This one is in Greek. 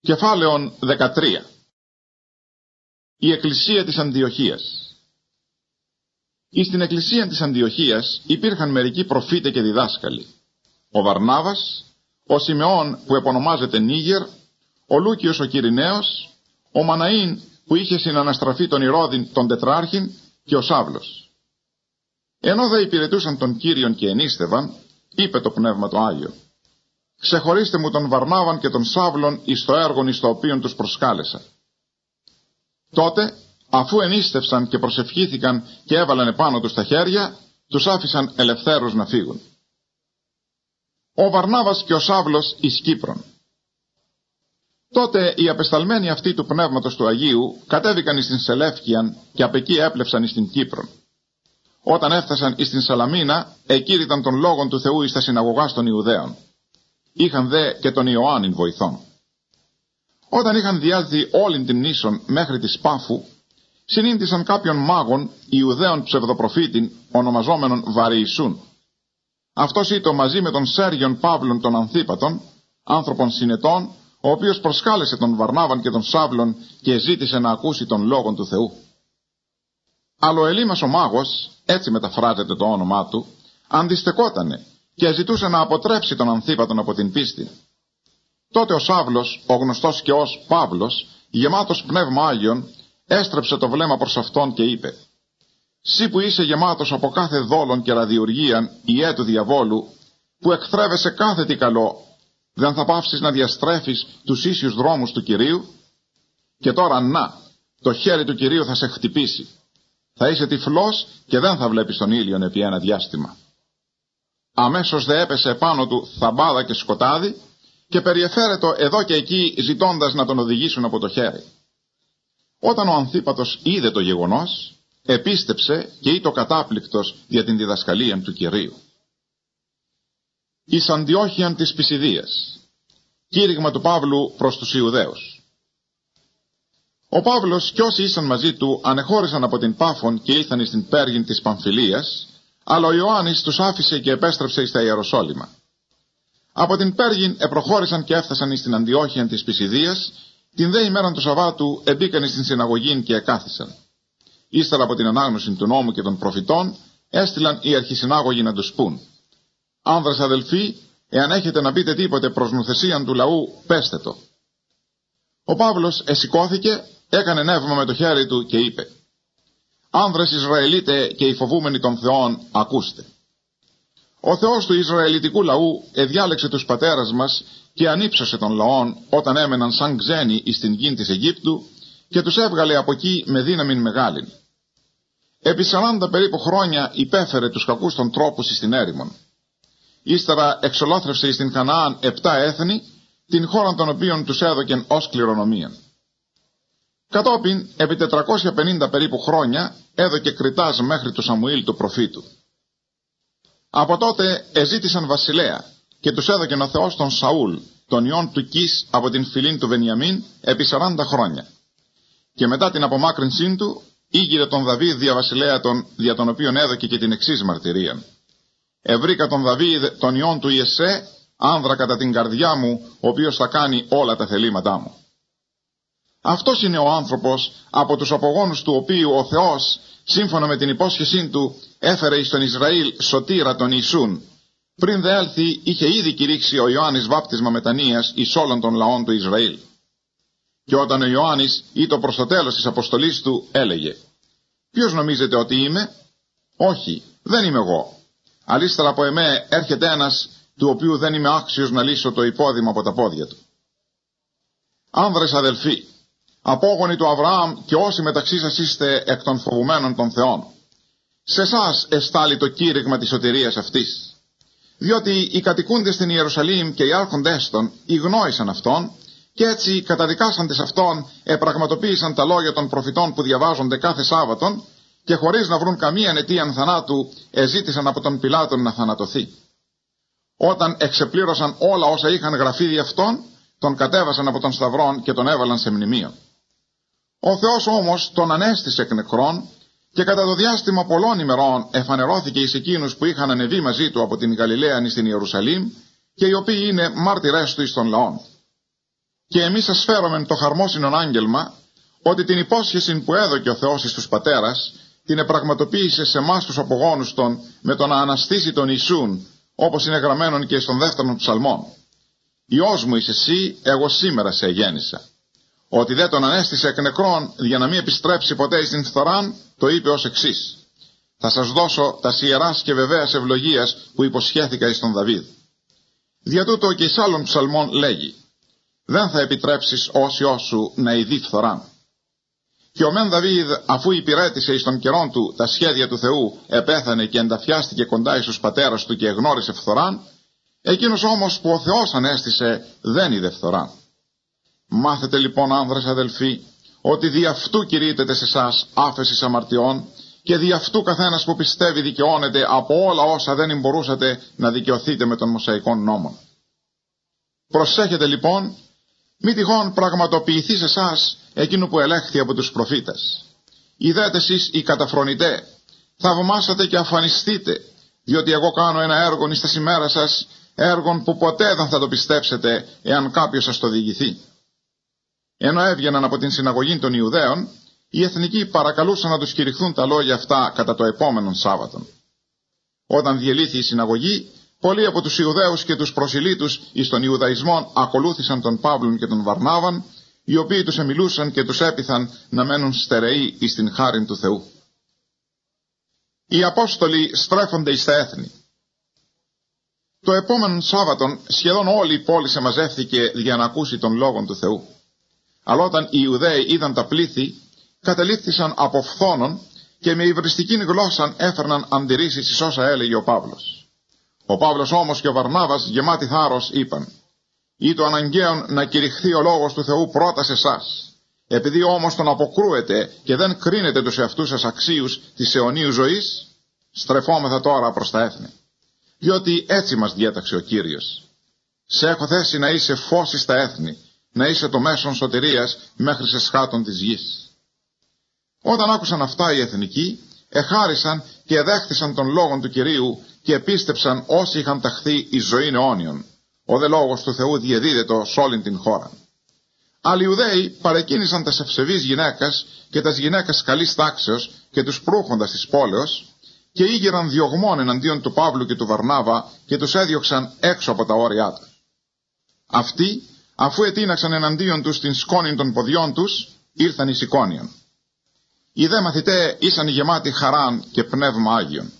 Κεφάλαιον 13. Η Εκκλησία της Αντιοχίας. Εις την Εκκλησία της Αντιοχίας υπήρχαν μερικοί προφήτε και διδάσκαλοι. Ο Βαρνάβας, ο Σιμεών που επωνομάζεται Νίγερ, ο Λούκιος ο Κυριναίος, ο Μαναΐν που είχε συναναστραφεί τον Ηρώδην τον Τετράρχην και ο Σάβλος. Ενώ δε υπηρετούσαν τον Κύριον και ενίστευαν, είπε το Πνεύμα το Άγιο: «Ξεχωρίστε μου τον Βαρνάβαν και τον Σάβλον εις το έργον εις το οποίον τους προσκάλεσα». Τότε, αφού ενίστευσαν και προσευχήθηκαν και έβαλαν επάνω τους τα χέρια, τους άφησαν ελευθέρους να φύγουν. Ο Βαρνάβας και ο Σάβλος εις Κύπρον. Τότε οι απεσταλμένοι αυτοί του Πνεύματος του Αγίου κατέβηκαν εις την Σελεύκιαν και απ' εκεί έπλευσαν εις την Κύπρον. Όταν έφτασαν εις την Σαλαμίνα, εκήρυταν των λόγων του Θεού εις τα συναγωγάς των Ιουδαίων. Είχαν δε και τον Ιωάννην βοηθών. Όταν είχαν διέλθει όλην την νήσον μέχρι τη Πάφου, συνήντησαν κάποιον μάγων Ιουδαίων ψευδοπροφήτην, ονομαζόμενον Βαριησούν. Αυτός ήτο μαζί με τον Σέργιον Παύλον τον Ανθίπατον, άνθρωπον συνετών, ο οποίος προσκάλεσε τον Βαρνάβαν και τον Σάβλον και ζήτησε να ακούσει τον λόγον του Θεού. Αλλά ο Ελίμας ο μάγος, έτσι μεταφράζεται το όνομά του, αντιστεκότανε και ζητούσε να αποτρέψει τον Ανθίπατον από την πίστη. Τότε ο Σάβλος, ο γνωστός και ως Παύλος, γεμάτος πνεύμα Άγιον, έστρεψε το βλέμμα προς αυτόν και είπε: «Συ που είσαι γεμάτος από κάθε δόλον και ραδιουργίαν, ιέ του διαβόλου, που εκθρέβεσαι κάθε τι καλό, δεν θα πάυσεις να διαστρέφεις τους ίσιους δρόμους του Κυρίου? Και τώρα να, το χέρι του Κυρίου θα σε χτυπήσει. Θα είσαι τυφλός και δεν θα βλέπεις τον ήλιον επί ένα διάστημα». Αμέσως δε έπεσε επάνω του θαμπάδα και σκοτάδι και περιεφέρετο εδώ και εκεί ζητώντας να τον οδηγήσουν από το χέρι. Όταν ο Ανθίπατος είδε το γεγονός, επίστεψε και ήτο κατάπληκτος για την διδασκαλία του Κυρίου. Εις Αντιόχειαν της Πισιδίας. Κήρυγμα του Παύλου προς τους Ιουδαίους. Ο Παύλος κι όσοι ήσαν μαζί του ανεχώρησαν από την Πάφων και ήλθαν εις την Πέργην της Παμφιλίας, αλλά ο Ιωάννης τους άφησε και επέστρεψε εις τα Ιεροσόλυμα. Από την Πέργην επροχώρησαν και έφτασαν εις την Αντιόχειαν της Πισιδίας, την δε ημέραν του Σαββάτου εμπήκαν εις την συναγωγήν και εκάθισαν. Ύστερα από την ανάγνωση του νόμου και των προφητών, έστειλαν οι αρχισυνάγωγοι να τους πούν: «Άνδρες αδελφοί, εάν έχετε να πείτε τίποτε προς νουθεσίαν του λαού, πέστε το». Ο Παύλος εσηκώθηκε, έκανε νεύμα με το χέρι του και είπε: «Άνδρες Ισραηλίτε και οι φοβούμενοι των Θεών, ακούστε. Ο Θεός του Ισραηλιτικού λαού εδιάλεξε τους πατέρας μας και ανύψωσε των λαών όταν έμεναν σαν ξένοι εις την γην της Αιγύπτου και τους έβγαλε από εκεί με δύναμην μεγάλην. Επί 40 περίπου χρόνια υπέφερε τους κακούς των τρόπους εις την έρημον. Ύστερα εξολόθρευσε εις την Χαναάν 7 έθνη, την χώρα των οποίων τους έδωκεν ως κληρονομίαν. Κατόπιν, επί 450 περίπου χρόνια, έδωκε Κριτάς μέχρι του Σαμουήλ του προφήτου. Από τότε εζήτησαν βασιλέα και τους έδωκεν ο Θεός τον Σαούλ, τον ιόν του Κις από την φυλήν του Βενιαμίν, επί 40 χρόνια. Και μετά την απομάκρυνσή του, ήγηρε τον Δαβίδ διαβασιλέα δια τον οποίον έδωκε και την εξής μαρτυρίαν: «Ευρήκα τον Δαβίδ τον ιόν του Ιεσέ, άνδρα κατά την καρδιά μου, ο οποίος θα κάνει όλα τα θελήματά μου». Αυτός είναι ο άνθρωπος από τους απογόνους του οποίου ο Θεός, σύμφωνα με την υπόσχεσή του, έφερε εις τον Ισραήλ σωτήρα τον Ιησούν. Πριν δε έλθει, είχε ήδη κηρύξει ο Ιωάννης βάπτισμα μετανοίας εις όλων των λαών του Ισραήλ. Και όταν ο Ιωάννης ήτο προς το τέλος της αποστολής του, έλεγε: «Ποιος νομίζετε ότι είμαι? Όχι, δεν είμαι εγώ. Αλίστερα από εμέ έρχεται ένας, του οποίου δεν είμαι άξιος να λύσω το υπόδημα από τα πόδια του». Άνδρες αδελφοί, απόγονοι του Αβραάμ και όσοι μεταξύ σας είστε εκ των φοβουμένων των Θεών, σε εσάς εστάλει το κήρυγμα της σωτηρίας αυτής. Διότι οι κατοικούντες στην Ιερουσαλήμ και οι άρχοντές των ηγνώρισαν αυτόν, και έτσι καταδικάσαντες αυτόν επραγματοποίησαν τα λόγια των προφητών που διαβάζονται κάθε Σάββατον, και χωρίς να βρουν καμία αιτίαν θανάτου εζήτησαν από τον Πιλάτον να θανατωθεί. Όταν εξεπλήρωσαν όλα όσα είχαν γραφεί δι' αυτόν, τον κατέβασαν από τον σταυρόν και τον έβαλαν σε μνημείο. Ο Θεός όμως τον ανέστησε εκ νεκρών και κατά το διάστημα πολλών ημερών εφανερώθηκε εις εκείνους που είχαν ανεβεί μαζί του από την Γαλιλαία εις την Ιερουσαλήμ και οι οποίοι είναι μάρτυρές του εις των λαών. Και εμείς σας φέρομεν το χαρμόσυνον άγγελμα, ότι την υπόσχεση που έδωκε ο Θεός εις τους πατέρας, την επραγματοποίησε σε εμάς τους απογόνους των, με το να αναστήσει τον Ιησούν, όπως είναι γραμμένον και στον δεύτερον ψαλμόν. Υιός μου είσαι εσύ, εγώ σήμερα σε γέννησα. Ότι δεν τον ανέστησε εκ νεκρών, για να μην επιστρέψει ποτέ εις την φθοράν, το είπε ως εξής: θα σας δώσω τα ιεράς και βεβαίας ευλογίας που υποσχέθηκα εις τον Δαβίδ. Δια τούτο και εις άλλων ψαλμών λέγει: δεν θα επιτρέψεις ως Υιός σου να ειδεί φθοράν. Και ο μεν Δαβίδ, αφού υπηρέτησε εις τον καιρόν του τα σχέδια του Θεού, επέθανε και ενταφιάστηκε κοντά εις τους πατέρας του και εγνώρισε φθοράν, εκείνος όμως που ο Θεός ανέστησε δεν είδε φθοράν. Μάθετε λοιπόν, άνδρες αδελφοί, ότι δι' αυτού κηρύττεται σε εσάς άφεσης αμαρτιών, και δι' αυτού καθένας που πιστεύει δικαιώνεται από όλα όσα δεν μπορούσατε να δικαιωθείτε με τον Μωσαϊκόν νόμο. Προσέχετε λοιπόν, μη τυχόν πραγματοποιηθεί σε εσάς εκείνο που ελέγχθη από τους προφήτες. Ιδέτε εσείς οι καταφρονητέ, θαυμάσατε και αφανιστείτε, διότι εγώ κάνω ένα έργο εις τας ημέρας σας, έργον που ποτέ δεν θα το πιστέψετε εάν κάποιος σας το διηγηθεί. Ενώ έβγαιναν από την συναγωγή των Ιουδαίων, οι εθνικοί παρακαλούσαν να τους κηρυχθούν τα λόγια αυτά κατά το επόμενον Σάββατον. Όταν διελήθη η συναγωγή, πολλοί από τους Ιουδαίους και τους προσιλήτους εις τον Ιουδαϊσμόν ακολούθησαν τον Παύλον και τον Βαρνάβαν, οι οποίοι τους εμιλούσαν και τους έπειθαν να μένουν στερεοί εις την χάριν του Θεού. Οι Απόστολοι στρέφονται εις τα έθνη. Το επόμενο Σάββατον σχεδόν όλη η πόλη σε μαζεύθηκε για να ακούσει τον λόγον του Θεού. Αλλά όταν οι Ιουδαίοι είδαν τα πλήθη, κατελήφθησαν από φθόνον και με υβριστική γλώσσα έφερναν αντιρρήσεις εις όσα έλεγε ο Παύλος. Ο Παύλος όμως και ο Βαρνάβας, γεμάτοι θάρρος, είπαν: «Ή το αναγκαίον να κηρυχθεί ο λόγος του Θεού πρώτα σε εσάς. Επειδή όμως τον αποκρούετε και δεν κρίνετε τους εαυτούς σας αξίους της αιωνίου ζωής, στρεφόμεθα τώρα προς τα έθνη. Διότι έτσι μας διέταξε ο Κύριος. Σε έχω θέσει να είσαι φως εις τα έθνη, να είσαι το μέσον σωτηρίας μέχρι σε σχάτων της γης». Όταν άκουσαν αυτά οι εθνικοί, εχάρισαν και εδέχθησαν τον λόγον του Κυρίου και επίστεψαν όσοι είχαν ταχθεί εις ζωήν αιώνιον. Ο δε λόγος του Θεού διεδίδετο σ' όλην την χώρα. Άλλοι Ιουδαίοι παρεκκίνησαν τας ευσεβείς γυναίκας και τας γυναίκας καλής τάξεως και τους προύχοντας της πόλεως, και ήγηραν διωγμών εναντίον του Παύλου και του Βαρνάβα και τους έδιωξαν έξω από τα όρια τους. Αυτοί, αφού ετείναξαν εναντίον τους την σκόνη των ποδιών τους, ήρθαν εις Εικόνιον. Οι δε μαθηταί ήσαν γεμάτοι χαράν και πνεύμα Άγιον.